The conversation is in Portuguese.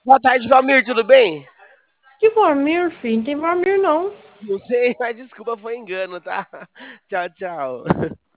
Boa tarde, Valmir, tudo bem? Que Vormir, filho? Não tem Vormir, não. Não sei, mas desculpa, foi engano, tá? Tchau, tchau.